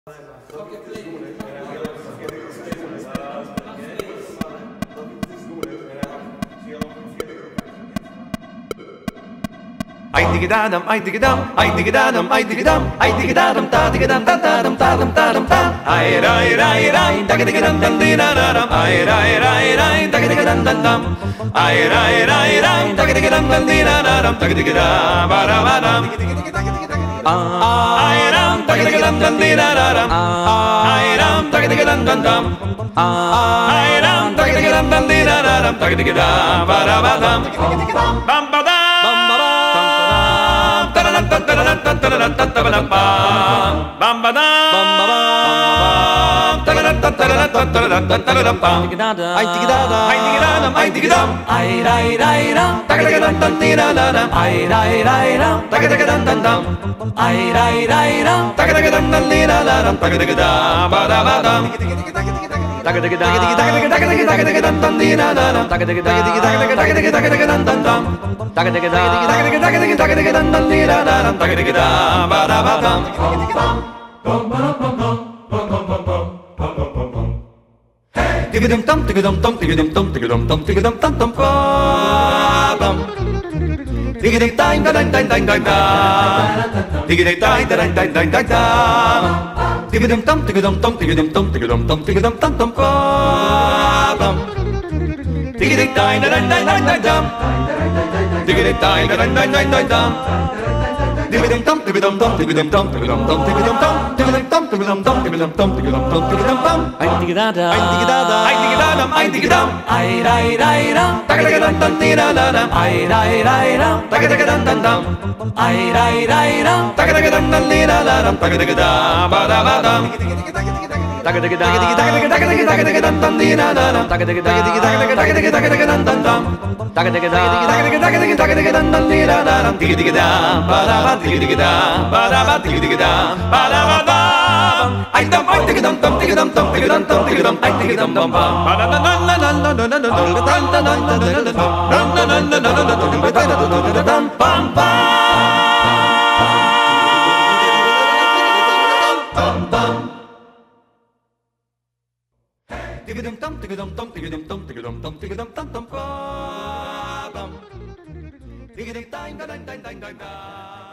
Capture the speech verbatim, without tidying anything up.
I dig it adam, I dig it dum, I dig it adam, I dig it dum, I dig it adam, ta dig it dum, ta ta dum, ta dum, ta dum, ta. I rai rai rai, ta dig it dum, dum di da da dum. I rai rai rai, ta dig it dum, dum dum. I rai rai rai, ta dig it dum, dum di da da dum, ta dig it da ba da ba dum. I ram, ta dig it dum, dum di da da dum. I ram, ta dig it dum, dum dum. I ram, ta dig it dum, dum di da da dum, ta dig it da ba da ba dum. Bam ba dum. Bam ba da I dig it adam, I dig it adam, I dig it dum. I rai rai ram, ta dig it dum dum di da da dum. I rai rai ram, ta dig it dum dum dum. I rai rai ram, ta dig it dum dum di da da dum. Ta dig it da ba da ba dum. Ta dig it da dig it da dig it da dig it da dig it dum dum di da da dum. Ta dig it da dig it da dig it da dig it da dig it dum dum dum. Ta dig it da dig it da dig it da dig it da dig it dum dum di da da dum. Ta dig it da ba da ba dum. Bum ba bum bum bum bum bum bum. Digidum dum digidum dum digidum dum digidum dum digidum dum dum dum. Digidum dang dang dang dang dang dang. Digidum dang dang dang dang dang dang. Digidum dum digidum dum digidum dum digidum dum digidum dum dum dum. Digidum dang dang dang dang dang dang. Digidum dang dang dang dang dang dang. Digidum dum digidum dum digidum dum digidum dum digidum dum digidum dum digidum dum digidum dum digidum dum digidum dum. I dig it adam, I dig it adam, I dig it adam, I dig it dum. I rai rai ram, ta dig it dum dum di da da dum. I rai rai ram, ta dig it dum dum dum. I rai rai ram, ta dig it dum dum di da da dum. Ta dig it da ba da ba dum. Ta dig it da dig it da dig it da dig it da dig it dum dum di da da dum. Ta dig it da dig it da dig it da dig it da dig it dum dum dum. Ta dig it da dig it da dig it da dig it da dig it dum dum di da da dum. Dig dig da ba da ba dig dig da ba da ba dig dig da ba da ba da. I dum I dig dum dum dig dum dum dig dum dum dig dum I dig dum dum bum. Ba da da da da da da da da da da da da bum bum. Digidum dum digidum dum digidum dum digidum dum digidum dum dum bum. Digidum dang dang dang dang dang dang.